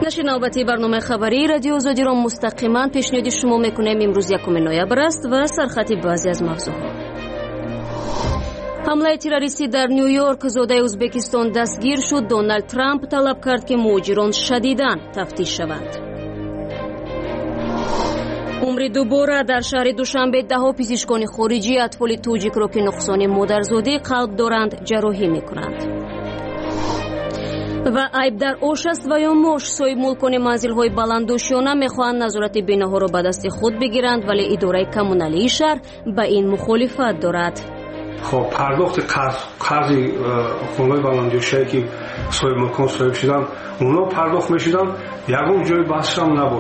نشر نوبتی برنامه خبری رادیو آزادی را مستقیما پیشنهاد شما میکنیم. امروز 1 نوامبر است و سرخط بعضی از موضوعات. حمله تروریستی در نیویورک، زاده ازبکستان دستگیر شد. دونالد ترامپ طلب کرد که مهاجران شدیداً تفتیش شوند. عمری دوباره در شهر دوشنبه 10 پزشکان خارجی اطفال توجیک را که نقصان مادرزادی قلب دارند جراحی میکنند. و عیب در آش است و یا ماش. صاحب ملکان منزل‌های بلندوشیانه میخواهند نظارت بیناها را به دست خود بگیرند، ولی اداره کمونالی شهر به این مخالفت دارد. خب پرداخت قرض خونه‌های بلندوشیایی که صاحب ملکان صاحب شدن اونا پرداخت میشدن، یگان جای بحث هم نبود.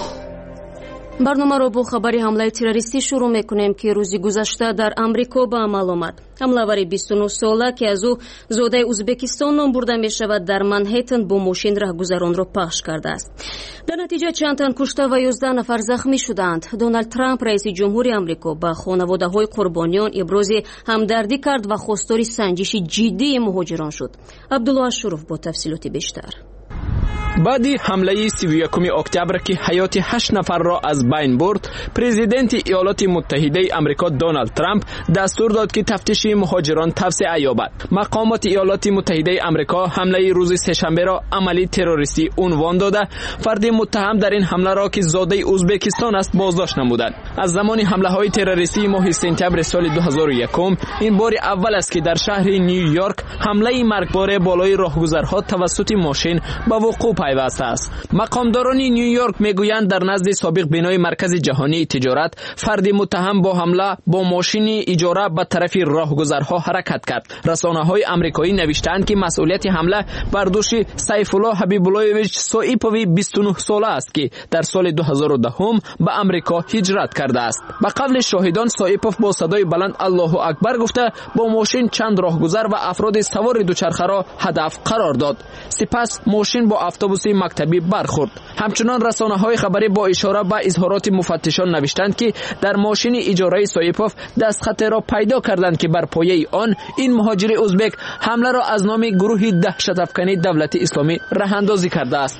برنامه را با خبری حمله تروریستی شروع میکنیم که روزی گذشته در امریکا به عمل آمد. حمله‌ور 29 ساله که از او زاده ازبکستان نام برده می شود در منهتن با ماشین راهگذران را پخش کرده است. در نتیجه چند تن کشته و 11 نفر زخمی شدند. دونالد ترامپ رئیس جمهوری آمریکا به خانواده‌های قربانیان ابراز همدردی کرد و خواستار سنجش جدی مهاجران شد. عبدالله شروف با تفصیلات بیشتر. بعدی حمله 31 اکتبر که حیات 8 نفر را از بین برد، پرزیدنت ایالات متحده آمریکا دونالد ترامپ دستور داد که تفتیش مهاجران توسعه یابد. مقامات ایالات متحده آمریکا حمله روز سه‌شنبه را عملی تروریستی عنوان داده، فرد متهم در این حمله را که زاده ازبکستان است بازداشت نمودند. از زمان حمله‌های تروریستی ماه سپتامبر سال 2001 این بار اول است که در شهر نیویورک حمله مرگبار بالای راهگذرها توسط ماشین به وقوع پیوسته است. مقامداران نیویورک میگویند در نزد سابق بنای مرکز جهانی تجارت فرد متهم با حمله با ماشین اجاره به طرف راهگذرها حرکت کرد. رسانه‌های آمریکایی نوشتند که مسئولیت حمله بر دوش سیف الله حبیب اللهویچ سایپووی 29 ساله است که در سال 2010 به آمریکا هجرت کرده است. به قول شاهدان سایپوف با صدای بلند الله اکبر گفته با ماشین چند راهگذر و افراد سوار دوچرخه را هدف قرار داد. سپس ماشین با اتوبوس مکتبی برخورد. همچنان رسانه‌های خبری با اشاره به اظهارات مفتشان نوشتند که در ماشین اجاره سایپوف دستخط را پیدا کردند که بر پایه آن این مهاجر ازبک حمله را از نام گروه دهشت افکنی دولت اسلامی راه اندازی کرده است.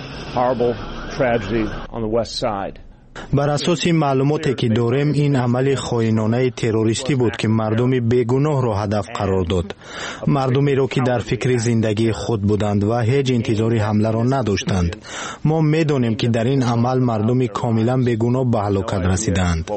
بر اساس معلوماتی که داریم این عمل خائنانه تروریستی بود که مردم بیگناه را هدف قرار داد. مردمی را که در فکر زندگی خود بودند و هیچ انتظار حمله را نداشتند. ما میدانیم که در این عمل مردم کاملا بیگناه به هلاکت رسیدند.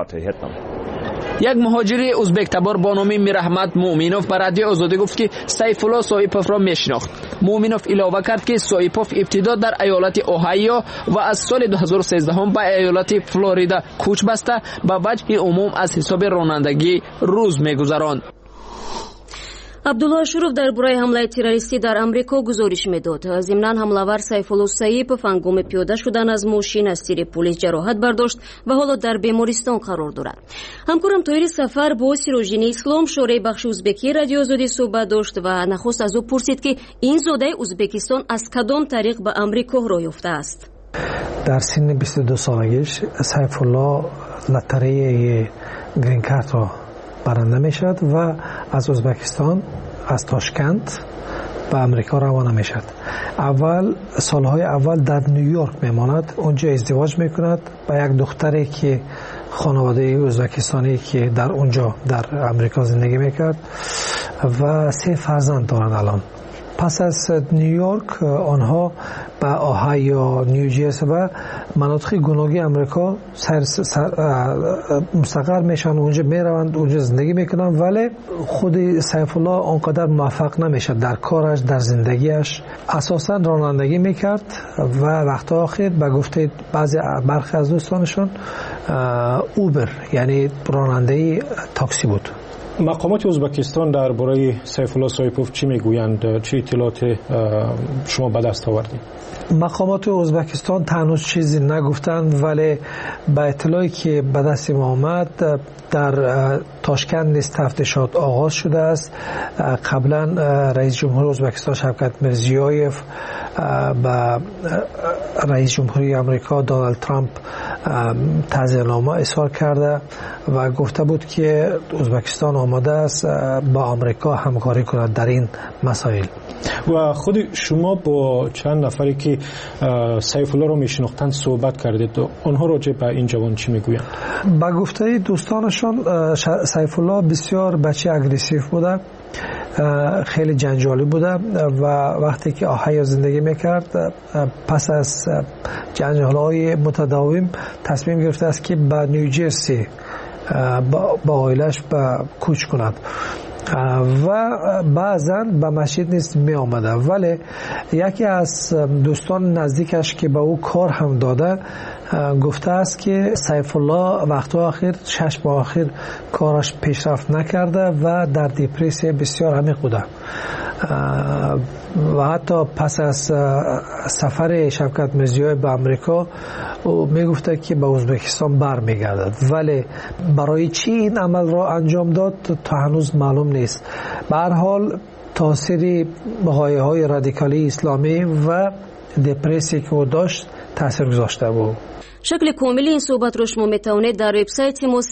یک مهاجر ازبک تبار با نام میرحمد مومینوف به رادیو آزادی گفت که سیف الله سایپوف را میشناخت. مومینوف علاوه کرد که سایپوف ابتدا در ایالت اوهایو و از سال 2013 به ایالت فلوریدا کوچ بسته به وجه عموم از حساب رانندگی روز میگذراند. عبدالله شروف درباره حمله تروریستی در امریکا گزارش میداد. ضمناً حمله‌ور سیف الله سایپوف هنگام پیاده شدن از ماشین از تیر پلیس جراحت برداشت و حالا در بیمارستان قرار دارد. همکارم طاهر سفر با سیروژین اسلام شورای بخش ازبکی رادیو آزادی صحبت داشت و نخست از او پرسید که این زاده ازبکستان از کدام طریق به امریکا راه یافته است. در سن 22 سالگیش سیف الله لاتاری گرین کارت را برنده می شد و از ازبکستان از تاشکند به امریکا روانه می شد. سالهای اول در نیویورک می ماند، اونجا ازدواج می کند با یک دختری که خانواده ازبکستانی که در اونجا در امریکا زندگی می کرد و 3 فرزند دارند الان. پس از نیویورک آنها به اوهایو، نیوجرسی و مناطق گوناگی امریکا مستقر میشن، اونجا میروند، اونجا زندگی میکنن، ولی خود سیف الله آنقدر موفق نمیشد در کارش، در زندگیش. اساسا رانندگی میکرد و وقت آخر به گفته برخی از دوستانشون اوبر یعنی راننده تاکسی بود. مقامات ازبکستان درباره سیف الله سایپوف چی میگویند؟ چه اطلاعات شما به دست آوردید؟ مقامات ازبکستان هنوز چیزی نگفتند، ولی به اطلاعی که به دست ما آمد در تاشکند نیز تفتیشات آغاز شده است. قبلا رئیس جمهور ازبکستان شوکت میرزیویف با رئیس جمهوری آمریکا دونالد ترامپ تعزیه‌نامه اظهار کرده و گفته بود که ازبکستان آماده است با آمریکا همکاری کند در این مسائل. و خود شما با چند نفری که سیف الله رو میشناختند صحبت کردید، آنها راجع به این جوان چی میگویند؟ با گفته دوستانشان سیف الله بسیار بچه اگریسیو بوده، خیلی جنجالی بوده و وقتی که آهیا زندگی میکرد پس از جنجال‌های متداوم تصمیم گرفته است که به نیوجرسی با عائلش کوچ کند و بعضا به مسجد نیست می آمده، ولی یکی از دوستان نزدیکش که به او کار هم داده گفته است که سیف الله وقت آخر 6 ماه آخر کارش پیشرفت نکرده و در دپرسی بسیار عمیق بوده و حتی پس از سفر شوکت میرزیویف به امریکا او میگفته که به ازبکستان برمیگردد، ولی برای چی این عمل را انجام داد تا هنوز معلوم نیست. به هر حال تاثیر غایه‌های رادیکالی اسلامی و دپرسی که او داشت تاثیر گذاشته بود. شکل کامل این صحبت رو شما میتونید در وبسایت ما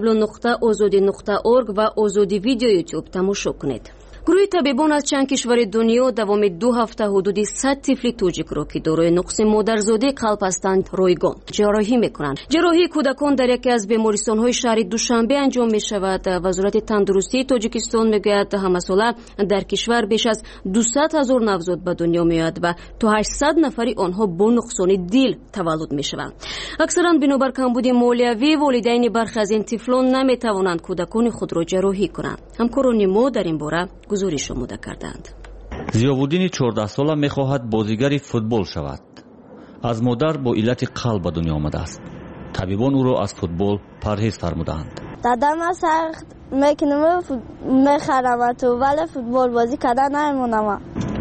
www.azadi.org و آزادی ویدیو یوتیوب تماشا کنید. گروه طبیبان از چند کشور دنیا دوام 2 هفته حدود 100 طفل توجیک را که دارای نقص مادرزادی قلب هستند رایگان جراحی میکنند. جراحی کودکان در یکی از بیمارستان‌های شهر دوشنبه انجام میشود. وزارت تندرستی تاجیکستان میگوید همه ساله در کشور بیش از 200,000 نوزاد به دنیا میآید و تا 800 نفری آنها با نقصان دل تولد میشوند. اکثرا بنابر کمبود مالیوی والدین برخی از این طفلان نمیتوانند کودکان خود را جراحی کنند. همکاران ما در این باره گزارش آماده کردند. زیاودین 14 ساله میخواهد بازیگر فوتبال شود. از مادر با علت قلب به دنیا آمده است. طبیبان او را از فوتبال پرهیز فرمودند. دادم سخت میکنم میخرم تو ولی فوتبال بازی کردن نمیمونم.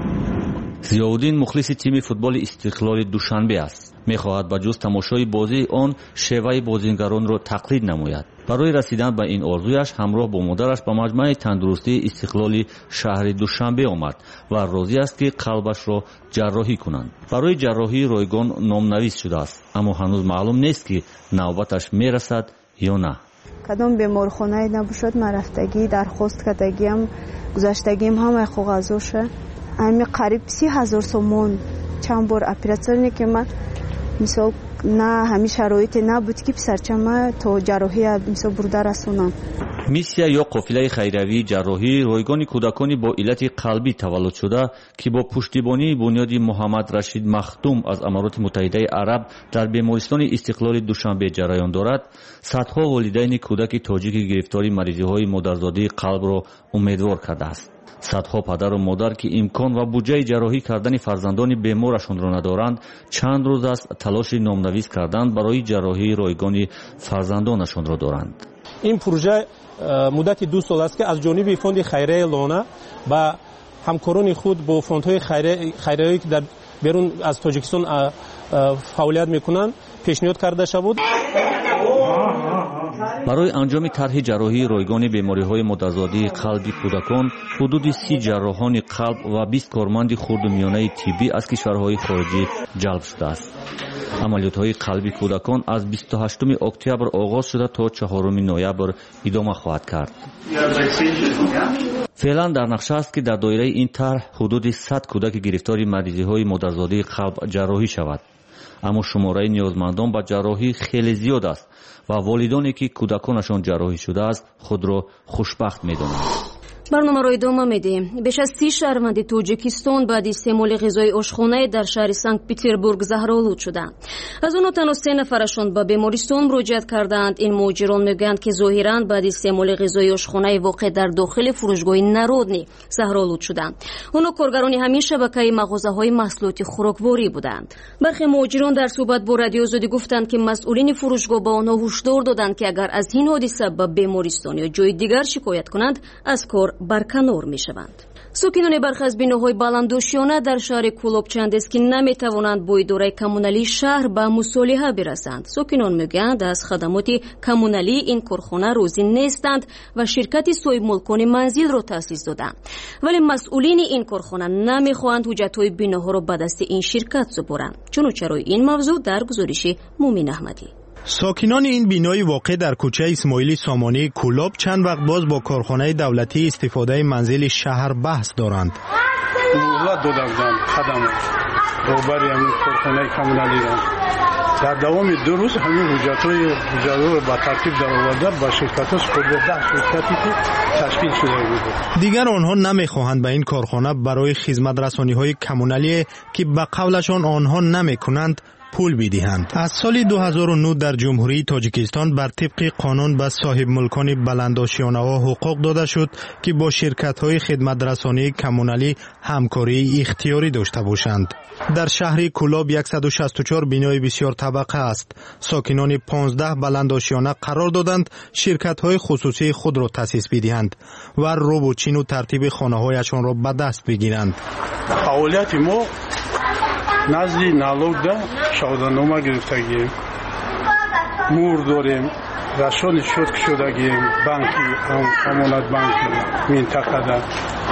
زیاودین مخلص تیم فوتبال استقلال دوشنبه است. میخواهد با جز تماشای بازی آن شیوه بازیگران را تقلید نماید. برای رسیدن به این آرزویش همراه با مادرش به مجمع تندرستی استقلال شهر دوشنبه آمد و راضی است که قلبش را جراحی کنند. برای جراحی رایگان نامنویس شده است، اما هنوز معلوم نیست که نوبتش میرسد یا نه. کدام بیمارخانه نباشد من رفتگی درخواست کردگیم گذشتگیم همه کاغذاشه همین قریب 30,000 سومون چند بار اپراسیونی که من مثلا نه همین شرایط نبود که پسرچم تا جراحی مثلا برده رسونم. میسیا یا قافله خیروی جراحی رایگان کودکانی با علت قلبی تولد شده که با پشتیبانی بنیاد محمد رشید مختوم از امارات متحده عرب در بیمارستان استقلال دوشنبه جریان دارد، صدها والدین کودک تاجیک گرفتاری مریضی‌های مادرزادی قلب را امیدوار کرده است. صدها پدر و مادر که امکان و بودجه جراحی کردن فرزندان بیمارشان را ندارند چند روز از تلاش نامنویس کردند برای جراحی رایگان فرزندانشان را دارند. این پروژه مدت 2 سال است که از جانب فوند خیریه لانه با همکاران خود با فوندهای خیریه‌ای که در بیرون از تاجیکستان فعالیت میکنند پیشنهاد کرده شد. برای انجام طرح جراحی رایگان بیماری‌های مادرزادی قلبی کودکان حدود 30 جراحان قلب و 20 کارمند خرد و میانه طبی از کشورهای خارجی جلب شده است. عملیات‌های قلبی کودکان از 28 اکتبر آغاز شده تا 4 نوامبر ادامه خواهد کرد. فعلا در نقشه است که در دایره این طرح حدود 100 کودک گرفتار مریضی‌های مادرزادی قلب جراحی شود. اما شماره نیازمندان به جراحی خیلی زیاد است و والدانی که کودکانشان جراحی شده است خود را خوشبخت می‌دانند. برنامه را ادامه میدیم. بیش از 30 شهروند تاجیکستان بعد استعمال غذای آشخانه در شهر سنت پترزبورگ زهرآلود شدند. از آنها تنها 3 نفرشان به بیمارستان مراجعت کردند. این مهاجران میگویند که ظاهراً بعد استعمال غذای آشخانه واقع در داخل فروشگاه نارودنی زهرآلود شدند. آنها کارگران همین شبکه مغازه‌های محصولات خوراکواری بودند. برخی مهاجران در صحبت با رادیو آزادی گفتند که مسئولین فروشگاه به آنها هشدار دادند که اگر از این حادثه به بیمارستان یا جای دیگر شکایت کنند از کار برکنار می شوند. ساکنان برخی از بیناهای بلندوشیانه در شهر کولوب چند است که نمی توانند با اداره کمونالی شهر به مصالحه برسند. ساکنان میگویند از خدمات کمونالی این کارخانه روزی نیستند و شرکت صاحب ملکان منزل را تأسیس دادند، ولی مسئولین این کارخانه نمیخواهند حجت‌های بیناها را به دست این شرکت سپارند. چنانچه روی این موضوع در گزارش مومن احمدی. ساکنان این بینای واقع در کوچه اسماعیلی سامانی کولاب چند وقت باز با کارخانه دولتی استفاده منزل شهر بحث دارند. مهلت دادند خدمات روبری همین کارخانه کمونالی را در دوام 2 روز همین حجت‌ها را با ترتیب در آورده با شرکت‌ها سپرده 10 شرکتی که تشکیل شده بود. دیگر آنها نمی‌خواهند به این کارخانه برای خدمت رسانی‌های کمونالی که به قولشان آنها نمی‌کنند پول بدهند. از سال 2009 در جمهوری تاجیکستان بر طبق قانون به صاحب ملکان بلندآشیانه‌ها حقوق داده شد که با شرکت‌های خدمت رسانی کمونالی همکاری اختیاری داشته باشند. در شهر کولاب 164 بینای بسیار طبقه است. ساکنان 15 بلندآشیانه قرار دادند شرکت‌های خصوصی خود را تأسیس بدهند و روبوچین و ترتیب خانه‌هایشان را به دست بگیرند. فعالیت ما نزدی نالوگ دا شهادتنامه گرفتگیم، مور داریم، رشان شد شدگیم، بانکی امانت بانکی منطقه دا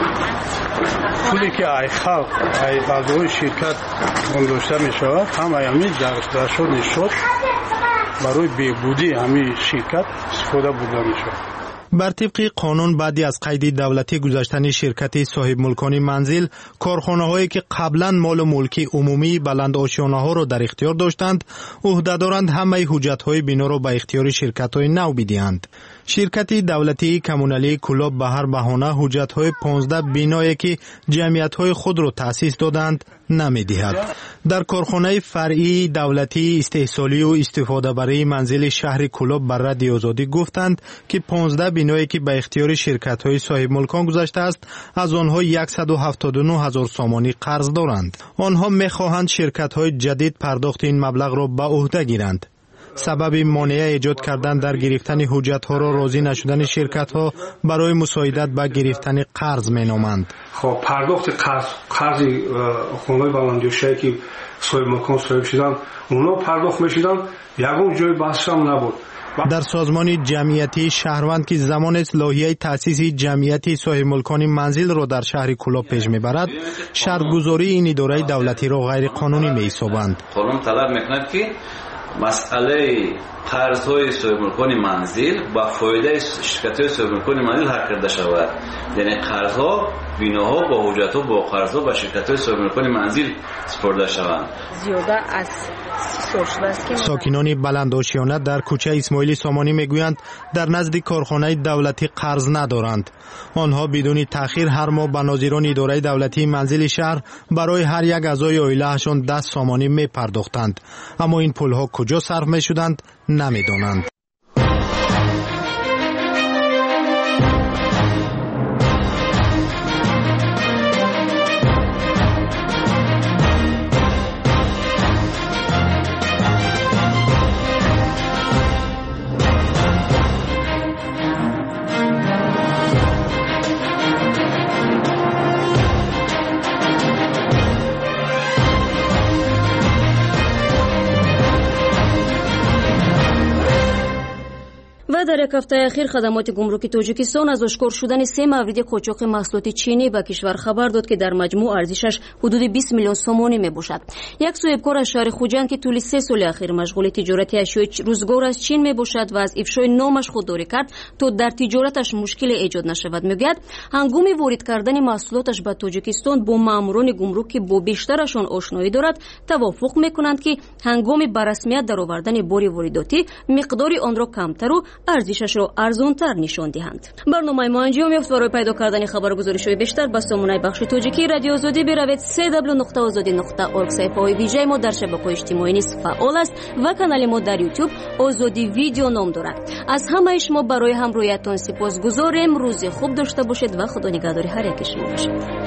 پولی که ای خلق ای اعضای شرکت گذاشته می شود هم ایامی در رشان شد برای بهبودی همین شرکت استفاده بوده می شود. بر طبق قانون بعدی از قید دولتی گذاشتن شرکت صاحب ملکان منزل، کارخانه‌هایی که قبلا مال ملکی عمومی بلندآشیانه‌ها را در اختیار داشتند، عهدهدارند همه حجت‌های بنا را به اختیار شرکت‌های نو بدهند. شرکت دولتی کمونالی کولاب به هر بهانه حجت‌های 15 بینایی که جمعیت‌های خود را تأسیس دادند نمی‌دهد. در کارخانه فرعی دولتی استحصالی و استفاده برای منزل شهر کولاب بر رادیو آزادی گفتند که 15 بینایی که به اختیار شرکت‌های صاحب ملکان گذاشته است، از آنها 179,000 سامانی قرض دارند. آنها می‌خواهند شرکت‌های جدید پرداخت این مبلغ را به عهده گیرند. سبب مانع ایجاد کردن در گرفتن حجت‌ها را راضی نشدن شرکت‌ها برای مساعدت به گرفتن قرض مینامند. خب پرداخت قرض خانه‌های بلندوشه‌ای که صاحب مکان صاحب شدن اونا پرداخت می‌شدن، یگان جای بحث هم نبود. در سازمان جمعیتی شهروند که زمان اصلاحیه تأسیس جمعیتی صاحب ملکان منزل را در شهر کولاب پیش می‌برد، شرط‌گذاری این اداره دولتی را غیر قانونی می‌حسابند. قانون طلب می‌کند که مسئله قرض‌های صاحب ملکان منزل با فایده شرکت‌های صاحب ملکان منزل حل کرده شود. یعنی قرض‌ها، بیناها با حجت‌ها با قرض‌ها با شرکت‌های صاحب ملکان منزل سپرده شوند. زیاده از ساکنان بلندآشیانه در کوچه اسماعیلی سامانی میگویند در نزد کارخانه دولتی قرض ندارند. آنها بدون تأخیر هر ماه به ناظران اداره دولتی منزل شهر برای هر یک اعضای عائله‌شان 10 سامانی میپرداختند، اما این پولها کجا صرف میشدند نمیدانند. و در یک هفته اخیر خدمات گمرکی تاجیکستان از اشکار شدن 3 مورد قاچاق محصولات چینی به کشور خبر داد که در مجموع ارزشش حدود 20 میلیون سومانی میباشد. یک صاحبکار از شهر خوجند که طول 3 سال اخیر مشغول تجارت اشیاء روزگار از چین میباشد و از افشای نامش خودداری کرد تا در تجارتش مشکل ایجاد نشود، میگوید هنگام وارد کردن محصولاتش به تاجیکستان با ماموران گمرک که با بیشترشان آشنایی دارد توافق میکنند که هنگام به رسمیت درآوردن بار وارداتی مقدار آن را کمتر و ارزشش را ارزانتر نشان دهند. برنامه ما انجام یافت. برای پیدا کردن خبرگزاری‌های بیشتر با سامانه بخش تاجیکی رادیو آزادی بروید www.azadi.org. صفحه ویژه ما در شبکه‌های اجتماعی نیز فعال است و کانال ما در یوتیوب آزادی ویدیو نام دارد. از همه شما برای همراهیتان سپاسگزاریم. روز خوب داشته باشید و خدا نگهدار هر یک شما باشد.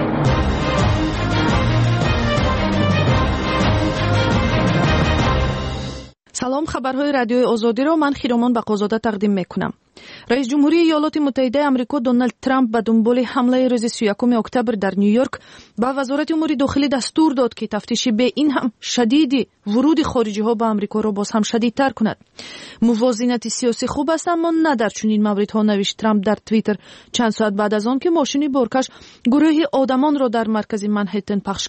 سلام، خبرهای رادیوی آزادی را من خیرامان بقازاده تقدیم میکنم. رئیس جمهوری ایالات متحده آمریکا دونالد ترامپ به دنبال حمله روز 31 اکتبر در نیویورک به وزارت امور داخلی دستور داد که تفتیش به این هم شدید ورود خارجی ها به آمریکا را باز هم شدیدتر کند. موازنت سیاسی خوب است، اما نه در چنین موردها، نوشت ترامپ در توییتر چند ساعت بعد از آن که ماشین بارکش گروهی آدمان را در مرکز منهتن پخش کرد.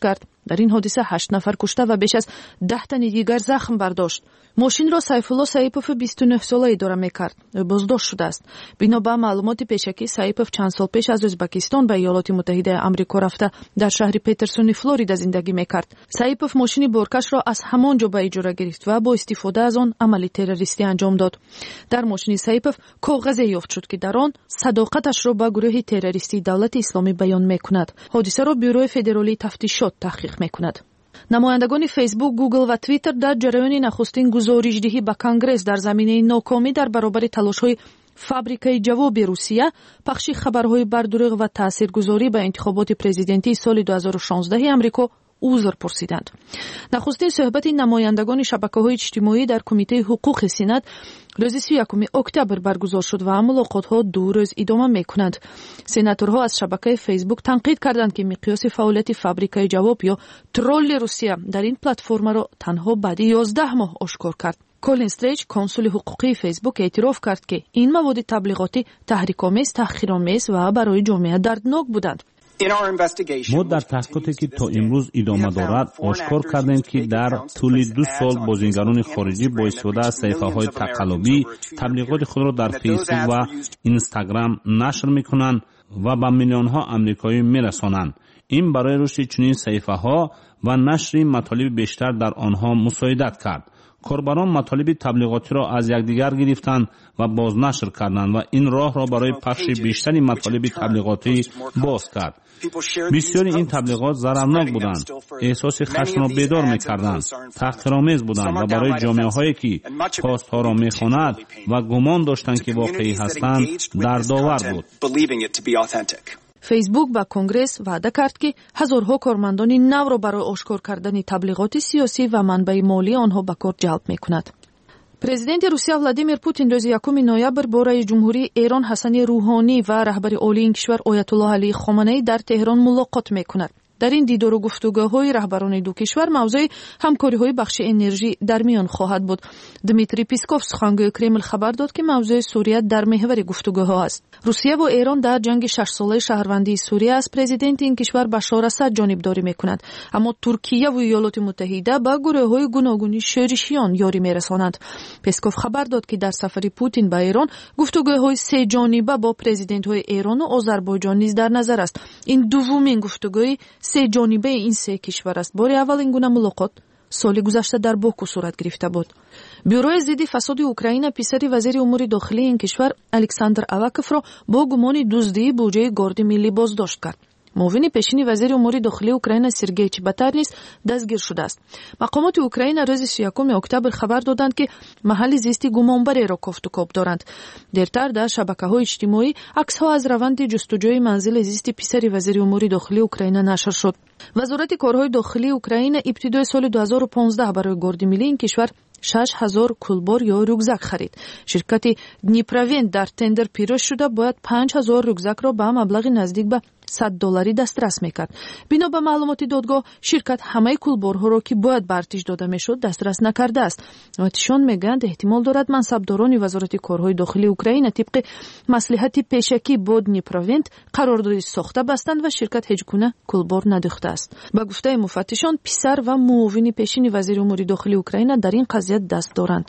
در این حادثه 8 نفر کشته و بیش از 10 تن دیگر زخم برداشت. ماشین را سیفالله سیپوف 29 ساله اداره میکرد. او بازداشت شده است. بنا به معلومات پیشکی سیپوف چند سال پیش از ازبکستان به ایالات متحده آمریکا رفته در شهر پترسون فلوریدا زندگی میکرد. سیپوف ماشین بارکش را از همانجا به اجاره گرفت و با استفاده از آن عملی تروریستی انجام داد. در ماشین سیپوف کاغذی یافت شد که در آن صداقتش را به گروه تروریستی دولت اسلامی بیان میکند. حادثه را بیوروی فدرالی تفتیشات تحقیق میکند. намояндагони фейсбук, гугл ва твиттер дар ҷараёни нахустин гузоришдиҳӣ ба конгресс дар заминаи нокомӣ дар баробари талошҳои фабрикаи ҷавоби русия пахши хабарҳои бардуруғ ва таъсиргузорӣ ба интихоботи президентии соли 2016 амрико узр пурсиданд. нахустин суҳбати намояндагони шабакаҳои иҷтимоӣ дар кумитаи ҳуқуқи сенат рӯзи 31 октябр баргузор шуд ва мулоқотҳо 2 рӯз идома мекунанд. сенаторҳо аз шабакаи фейсбук танқид карданд ки миқёси фаъолияти фабрикаи ҷавоб ё тролли русия дар ин платформаро танҳо баъди 11 моҳ ошкор кард. колин стрейч, консули ҳуқуқии фейсбук, эътироф кард ки ин маводи таблиғотӣ таҳрикомез, таҳқиромез ва барои ҷомеа дарднок буданд. мо дар таҳқиқоте ки то имрӯз идома дорад ошкор кардем ки дар тӯли 2 сол бозингарони хориҷӣ бо истифода аз саҳифаҳои тақаллубӣ таблиғоти худро дар фейсбук ва инстаграм нашр мекунанд ва ба миллионҳо амрикоӣ мерасонанд. ин барои рушди чунин саҳифаҳо ва нашри матолиби бештар дар онҳо мусоидат кард. корбарон матолиби таблиғотиро аз якдигар гирифтанд ва бознашр карданд ва ин роҳро барои пахши бештари матолиби таблиғотӣ боз кард. бисёри ин таблиғот зарарнок буданд, эҳсоси хашмро бедор мекарданд, таҳқиромез буданд ва барои ҷомеаҳое ки постҳоро мехонад ва гумон доштанд ки воқеӣ ҳастанд дардовар буд. фейсбук ба конгресс ваъда кард ки ҳазорҳо кормандони навро барои ошкор кардани таблиғоти сиёсӣ ва манбаи молии онҳо ба кор ҷалб мекунад. президенти русия Владимир Путин рӯзи 1 ноябр бо раиси ҷумҳурии Эрон Ҳасани Рӯҳонӣ ва раҳбари олии ин кишвар Оятуллоҳ Алии Хоманаӣ дар Теҳрон мулоқот мекунад. дар ин дидору гуфтугӯҳои раҳбарони ду кишвар мавзӯи ҳамкориҳои бахши энержӣ дар миён хоҳад буд. Дмитрий Песков, сухангӯи Кремл, хабар дод ки мавзӯи Сурия дар меҳвари гуфтугӯҳо аст. русия ва Эрон дар ҷанги 6-солаи шаҳрвандии Сурия аз президенти ин кишвар Башор Асад ҷонибдорӣ мекунад, аммо Туркия ва Иёлоти Муттаҳида ба гурӯҳҳои гуногуни шӯришиён ёрӣ мерасонанд. Песков хабар дод ки дар сафари Путин ба Эрон гуфтугӯҳои сеҷониба бо президентҳои Эрону Озарбойҷон низ дар назар аст. ин дуввумин гуфтугӯи сеҷонибаи ин се кишвар аст. бори аввал ин гуна мулоқот соли гузашта дар Боку сурат гирифта буд. бюрои зидди фасоди Украина писари вазири умури дохилии ин кишвар Александр Аваковро бо гумони дуздии буҷаи горди миллӣ боздошт кард. муовини пешини вазири умури дохилии Украина Сергей Чеботар низ дастгир шудааст. мақомоти Украина рӯзи 31 октябр хабар доданд ки маҳалли зисти гумонбареро кофтукоб доранд. дертар дар шабакаҳои иҷтимоӣ аксҳо аз раванди ҷустуҷӯи манзили зисти писари вазири умури дохилии Украина нашр шуд. вазорати корҳои дохилии Украина ибтидои соли 2015 барои горди миллии ин кишвар 6000 кулбор ё рюкзак харид. ширкати Днипровент дар тендер пирӯз шуда бояд 5000 рюкзакро ба маблағи наздик ба $100 дастрас мекард. бино ба маълумоти додгоҳ, ширкат ҳамаи кулборҳоро ки бояд ба артиш дода мешуд дастрас накардааст. отишон мегӯянд эҳтимол дорад мансабдорони вазорати корҳои дохилии Украина тибқи маслиҳати пешакӣ бо Днипровент қарордоди сохта бастанд ва ширкат ҳеҷ гуна кулбор надӯхтааст. ба гуфтаи муфаттишон, писар ва муовини пешини вазири умури дохилии Украина дар ин қазия даст доранд.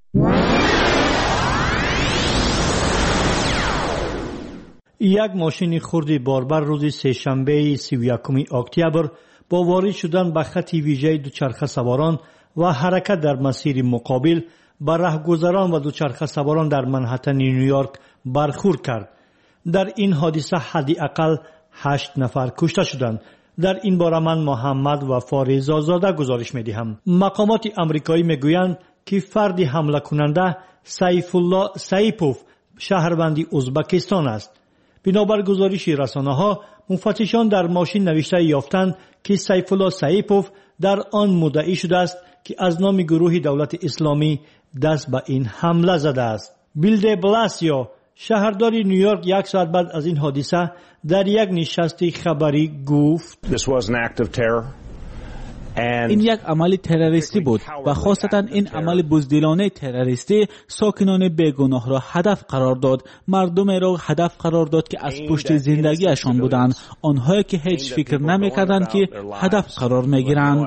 як мошини хурди борбар рӯзи сешанбеи 31 октябр бо ворид шудан ба хати вижаи дучархасаворон ва ҳаракат дар масири муқобил ба раҳгузарон ва дучархасаворон дар Манҳаттани Нью-Йорк бархӯрд кард. дар ин ҳодиса ҳадди ақал 8 нафар кушта шуданд. дар ин бора ман Муҳаммад Вафори Зозода гузориш медиҳам. мақомоти амрикоӣ мегӯянд ки фарди ҳамлакунанда Сайфулло Саипов шаҳрванди Узбекистон аст. бинобар гузориши расонаҳо, муфаттишон дар мошин навишта ёфтанд ки Сайфулло Саипов дар он муддаӣ шудааст ки аз номи гурӯҳи давлати исломӣ даст ба ин ҳамла задааст. Билл де Бласио, шаҳрдори Нью-Йорк, як соат баъд аз ин ҳодиса дар як нишасти хабарӣ гуфт: این یک عمل تروریستی بود و خاصتا این عمل بزدلانه تروریستی ساکنان بیگناه را هدف قرار داد، مردم را هدف قرار داد که از پشت زندگیشان بودند، آنهایی که هیچ فکر نمی‌کردند که هدف قرار می‌گیرند.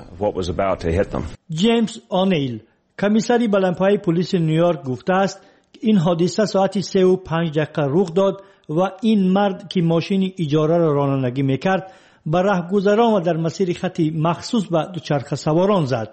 جیمز آنیل، کمیسری بلندپایه پلیس نیویورک گفته است که این حادثه ساعت 3:05 رخ داد و این مرد که ماشین اجاره را رانندگی می‌کرد به راهگذران و در مسیر خطی مخصوص به دوچرخه سواران زد.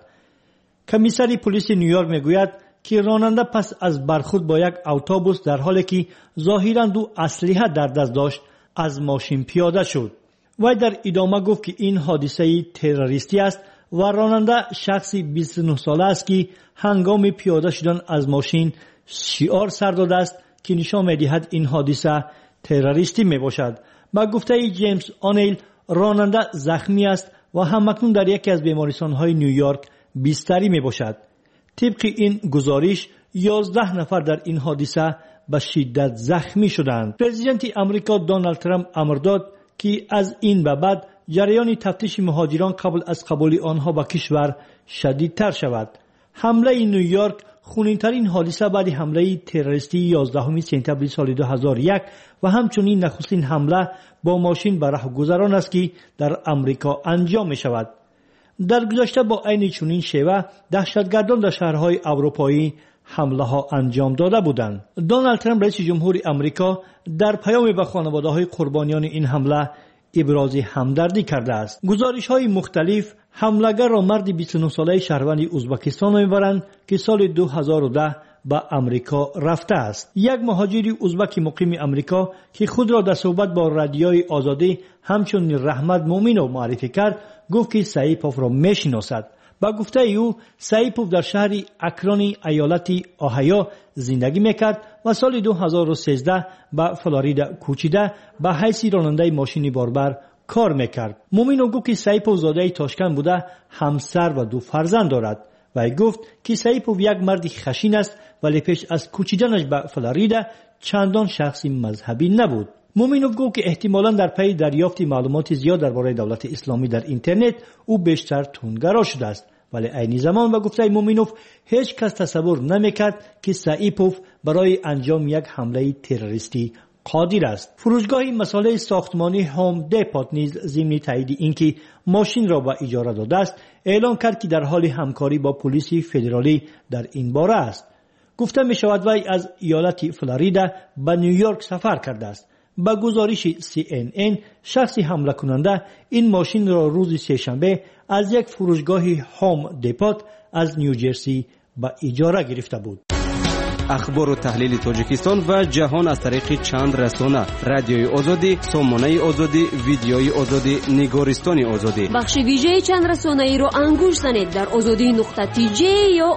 کمیسری پلیس نیویورک میگوید که راننده پس از برخورد با یک اتوبوس در حالی که ظاهراً دو اسلحه در دست داشت از ماشین پیاده شد. وی در ادامه گفت که این حادثه تروریستی است و راننده شخصی 29 ساله است که هنگام پیاده شدن از ماشین شعار سر داده است که نشان می‌دهد این حادثه تروریستی میباشد. با گفته جیمز آنیل، راننده زخمی است و همکنون در یکی از بیمارستان‌های نیویورک بستری میباشد. طبق این گزارش 11 نفر در این حادثه به شدت زخمی شدند. پرزیدنت آمریکا دونالد ترامپ امر داد که از این به بعد جریان تفتیش مهاجران قبل از قبول آنها به کشور شدیدتر شود. حمله نیویورک خونین‌ترین حادثه بعد حمله تروریستی 11 سپتامبر سال 2001 و همچنین نخستین حمله با ماشین به راهگذران است که در آمریکا انجام می شود. در گذشته با عین چنین شیوه دهشتگردان در شهرهای اروپایی حمله ها انجام داده بودند. دونالد ترامپ رئیس جمهور آمریکا در پیامی به خانواده‌های قربانیان این حمله ابراز همدردی کرده است. گزارش‌های مختلف حمله‌گر را مرد 29 ساله شهروند ازبکستان می‌برند که سال 2010 به آمریکا رفته است. یک مهاجر ازبک مقیم آمریکا که خود را در صحبت با رادیوی آزادی همچون رحمت مومینو معرفی کرد، گفت که سایپوف را می‌شناسد. با گفته او، سایپوف در شهر اکران ایالت اوهایو زندگی میکرد و سال 2013 به فلوریدا کوچیده به حیث راننده ماشین باربر کار میکرد. مومینو گفت که سایپوف زاده تاشکند بوده، همسر و 2 فرزند دارد. و گفت که سایپوف یک مرد خشین است ولی پیش از کوچیدنش به فلوریدا چندان شخصی مذهبی نبود. مومینوف گفت که احتمالاً در پی دریافت معلومات زیاد درباره دولت اسلامی در اینترنت او بیشتر تندگرا شده است. ولی عین زمان و گفته مومینوف هیچ کس تصور نمیکرد که سایپوف برای انجام یک حمله تروریستی قادر است. فروشگاه مسائل ساختمانی هوم دیپوت نیز ضمن تایید اینکه ماشین را به اجاره داده است اعلام کرد که در حال همکاری با پلیس فدرالی در این باره است. گفته می شود وی از ایالت فلوریدا به نیویورک سفر کرده است. با گزارش CNN، شخصی حمله کننده این ماشین را روز سه‌شنبه از یک فروشگاه هوم دیپوت از نیوجرسی به اجاره گرفته بود. اخبار و تحلیل تاجیکستان و جهان از طریق چند رسانه: رادیوی آزادی، سامانه آزادی، ویدیوی آزادی، نگارستان آزادی. بخش ویژه چند رسانه ای رو انگوش زنید در azadi.tj یا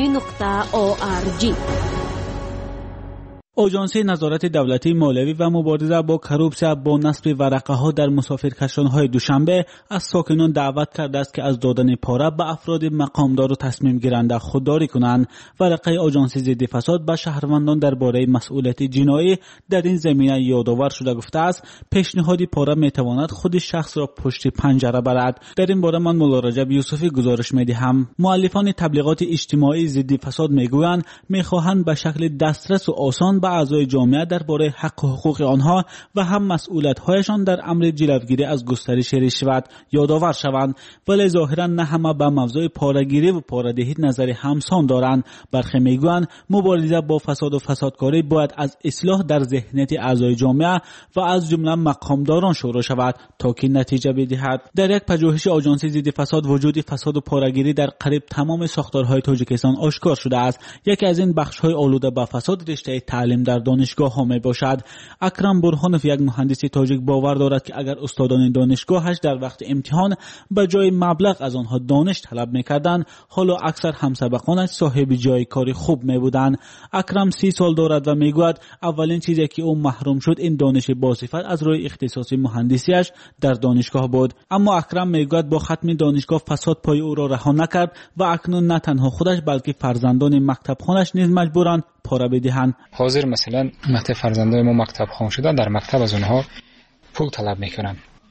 azadi.org. آژانسی نظارت دولتی مالیوی و مبارزه با کروپسیا با نصب ورقه‌ها در مسافرکشان‌های دوشنبه از ساکنان دعوت کرده است که از دادن پاره به افراد مقامدار و تصمیم گیرنده خودداری کنند. ورقه آژانسی ضد فساد به شهروندان درباره مسئولیت جنایی در این زمینه یادآور شده گفته است پیشنهاد پاره میتواند خود شخص را پشت پنجره برد. در این باره من مولا رجب یوسفی گزارش میدهم. مؤلفان تبلیغات اجتماعی ضد فساد میگویند میخواهند به شکل دسترس و آسان به اعضای جامعه درباره حق و حقوق آنها و هم مسئولیت‌هایشان در امر جلوگیری از گسترش رشوت یادآور شوند، ولی ظاهرا نه همه به موضوع پاره‌گیری و پاره‌دهی نظر همسان دارند. برخی میگویند مبارزه با فساد و فسادکاری باید از اصلاح در ذهنیت اعضای جامعه و از جمله مقامداران شروع شود تا که نتیجه بدهد. در یک پژوهش آژانسی ضد فساد وجود فساد و پاره‌گیری در قریب تمام ساختارهای تاجیکستان آشکار شده است. یکی از این بخش‌های آلوده به فساد رشته تعلیم در دانشگاه ها می باشد. اکرم برهانوف یک مهندس تاجیک باور دارد که اگر استادان دانشگاهش در وقت امتحان به جای مبلغ از آنها دانش طلب می‌کردند، حالا اکثر همسبقانش صاحب جای کاری خوب می‌بودند. اکرم 30 سال دارد و میگوید اولین چیزی که او محروم شد این دانش باصفت از روی اختصاص مهندسیش در دانشگاه بود. اما اکرم میگوید با ختم دانشگاه فساد پای او را رها نکرد و اکنون نه تنها خودش بلکه فرزندان مکتبخوانش نیز مجبورند پاره بدهند. حاضر مثلا مکتب فرزندان ما مکتب خوان شدن، در مکتب از اونها پول طلب میکنن.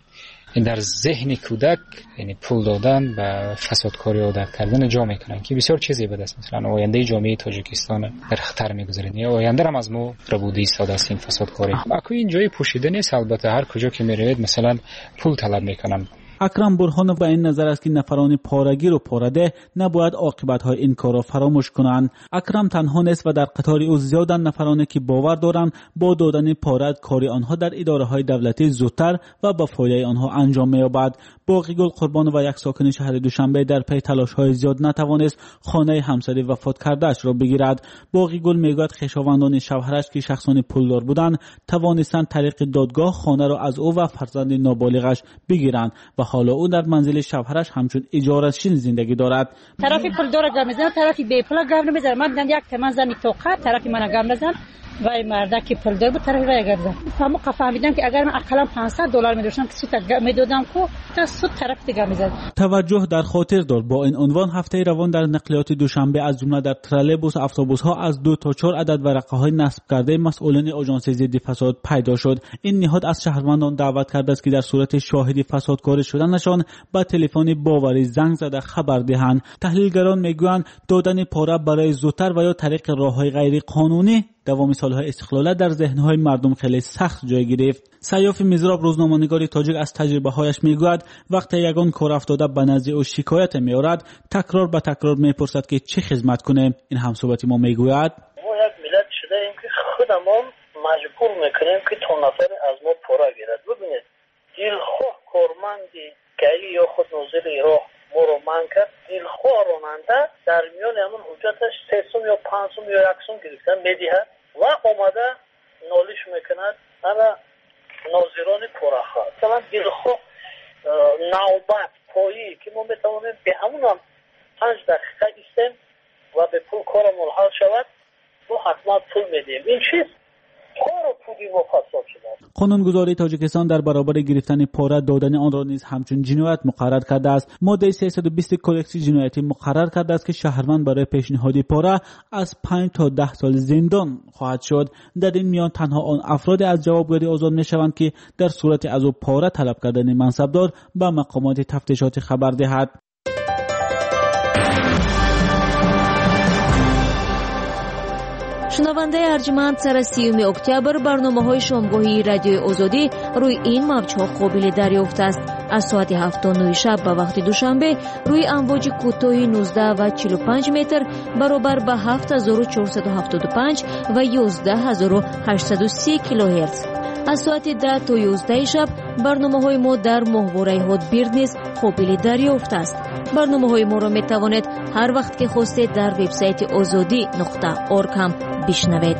در ذهن کودک یعنی پول دادن و فسادکاری عادت کردن جا میکنن که بسیار چیزی به دست مثلا آینده جامعه تاجیکستان در خطر میگذارید یا آینده هم از ما ربودی ساده است این فسادکاری. اكو این جای پوشیده نیست، البته هر کجا که میروید مثلا پول طلب میکنن. اکرم برهانوف با این نظر است که نفران پارگیر و پارده نباید عاقبت‌های این کار را فراموش کنند. اکرم تنها نیست و در قطار او زیادن نفرانی که باور دارند با دادن پارد کاری آنها در اداره‌های دولتی زودتر و با فایده آنها انجام می‌یابد. باقیگل قربان و یک ساکن شهر دوشنبه در پی تلاش‌های زیاد نتوانست خانه همسری وفات کرده‌اش را بگیرد. باقیگل میگوید خویشاوندان شوهرش که شخصان پولدار بودند توانستند طریق دادگاه خانه را از او و فرزند نابالغش بگیرند و حالا او در منزل شوهرش همچون اجاره‌نشین زندگی دارد. طرفی پولدار گام میزنه، طرفی بی پول گام میزنه. من دیدم یک تمن زنی توقع طرفی من گام میزنه و مردا که پولدار بود طرفی وای گام. فهمو فهمیدم که اگر من اقلا $500 می‌داشتم که سوت میدادم کو تا سوت طرف دیگه میزد. توجه در خاطر دار با این عنوان هفته روان در نقلیات دوشنبه از جمله در ترالبوس و اتوبوس‌ها از 2 تا 4 عدد ورقه‌های نصب کرده مسئولان آژانس ضد فساد پیدا شد. این نهاد از شهروندان دعوت کرده است که در صورت شاهدی فسادکاری شدنشان با تلفن باوری زنگ زده خبر دهند. تحلیلگران میگویند دادن پاره برای زودتر و یا طریق راه‌های غیر قانونی دوام سالهای استقلال در ذهن‌های مردم خیلی سخت جای گرفت. سیاف میزراب روزنامه‌نگار تاجیک از تجربه‌هایش میگوید وقتی یگان کار افتاده به نزد او شکایت می‌آورد تکرار به تکرار میپرسد که چه خدمت کنه. این همصحبت ما میگوید ما یک ملت شده ایم که خودمون مجبور میکنیم که تا نفر از ما پاره گیرد. ببینید دلخواه کارمندی گری یا خود ناظر راه ما رو من کرد، دلخواه راننده در میان همون حجتش 300 یا 500 یا 100 گرفتن میدهد و آمده نالش میکند انا ناظران پرخواه. مثلا دلخواه نوبت پایی که ما میتوانیم به همون هم 5 دقیقه ایستیم و به پول کارمون حل شود ما حتما پول میدیم. این چیز قانونگذاری تاجیکستان در برابر گرفتن پاره دادن آن را نیز همچون جنایت مقرر کرده است. ماده 320 کودکس جنایتی مقرر کرده است که شهروند برای پیشنهاد پاره از 5 تا 10 سال زندان خواهد شد. در این میان تنها آن افراد از جوابگویی آزاد میشوند که در صورت از او پاره طلب کردن منصبدار به مقامات تفتیشات خبر دهد. شنونده ارجمند سر 30 اکتبر برنامه‌های شامگاهی رادیوی آزادی روی این موج‌ها قابل دریافت است. از ساعت 7:09 شب به وقت دوشنبه روی امواج کوتاه 19 و 45 متر برابر به 7475 و 11830 کیلوهرتز. از ساعت 10 تا 11 شب برنامه‌های ما در ماهواره هاتبیرد نیز قابل دریافت است. برنامه‌های ما را می‌توانید هر وقت که خواستید در وبسایت azadi.org هم بشنوید.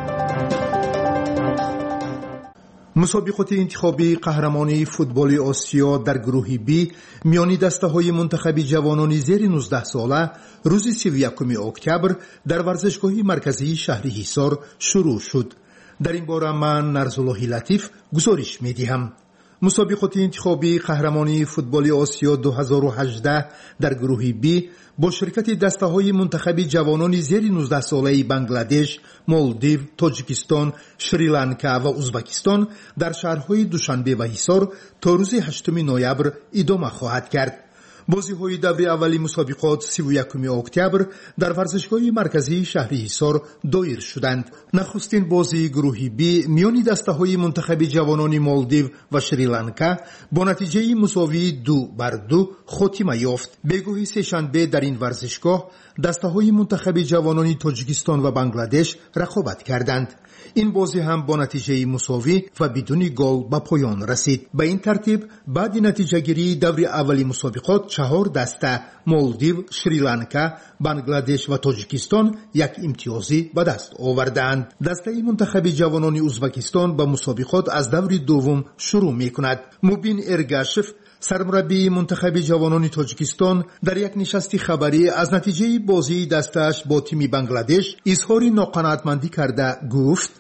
مسابقات انتخابی قهرمانی فوتبال آسیا در گروه بی میان دسته‌های منتخب جوانان زیر 19 ساله روز 31 اکتبر در ورزشگاه مرکزی شهر حصار شروع شد. در این باره من نرزالله لطیف گزارش می‌دهم. مسابقات انتخابی قهرمانی فوتبال آسیا 2018 در گروه بی با شرکت دسته‌های منتخب جوانان زیر 19 ساله بنگلادش، مالدیو، تاجیکستان، شریلانکا و ازبکستان در شهرهای دوشنبه و حصار تا روز 8 نوامبر ادامه خواهد کرد. بازی‌های دوره اولی مسابقات 31 اکتبر در ورزشگاه مرکزی شهر حصار دایر شدند. نخستین بازی گروه بی میان دسته‌های منتخب جوانان مالدیو و شریلانکا با نتیجه مساوی 2-2 خاتمه یافت. به گوی سه‌شنبه در این ورزشگاه دسته‌های منتخب جوانان تاجیکستان و بنگلادش رقابت کردند. این بازی هم با نتیجه مساوی و بدون گل به پایان رسید. به این ترتیب بعد نتیجه گیری دوره اولی مسابقات 4 دسته مالدیو، شریلانکا، بنگلادش و تاجیکستان یک امتیازی به دست آوردند. دسته منتخب جوانان ازبکستان به مسابقات از دور دوم شروع می‌کند. مبین ارگاشف سرمربی منتخب جوانان تاجیکستان در یک نشست خبری از نتیجه بازی دستش با تیم بنگلادش اظهار ناقناعتمندی کرده گفت: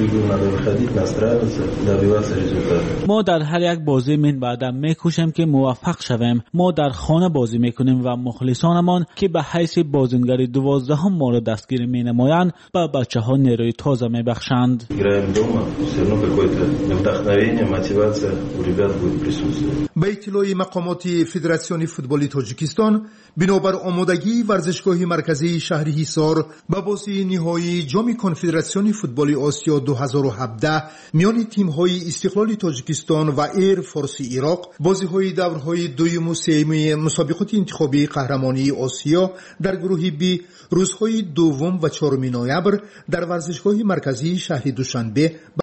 ما در هر یک بازی من بعدم میکوشیم که موفق شویم. ما در خانه بازی میکنیم و مخلصانمان که به حیث بازیگر 12 ما را دستگیر مینمایند به بچه‌ها نیروی تازه میبخشند. به اطلاع مقامات فدراسیون فوتبال تاجیکستان، بنابر آمادگی ورزشگاه مرکزی شهر حصار به بازی نهایی جام کنفدراسیون فوتبال آسیا 2017 میان تیم‌های استقلال تاجیکستان و ایر فارسی عراق، بازی‌های دورهای دوم و سوم مسابقات انتخابی قهرمانی آسیا در گروه بی روزهای دوم و چهارم نوامبر در ورزشگاه مرکزی شهر دوشنبه